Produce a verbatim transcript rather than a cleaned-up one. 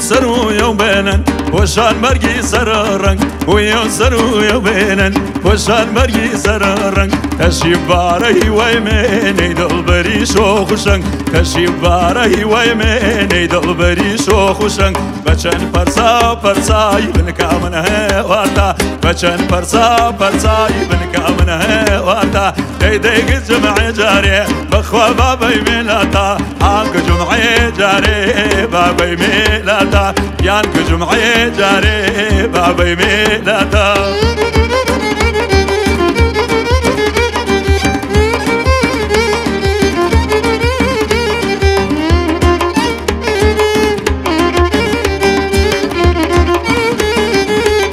سرو يوبنا وشان مرقي سررنگ ويا سرو يوبنا وشان مرقي سررنگ تشيب باري ويمني دلبري شو خوشنگ تشيب باري ويمني دلبري شو خوشنگ بچن پرسا پرسا يبن كامن هواتا بچن پرسا پرسا يبن كامن هواتا دي دي جمع جاري بخوا بابي ميلاتا عنك جمعي جاري بابي ميلاتا يانك جمعي جاري بابي ميلاتا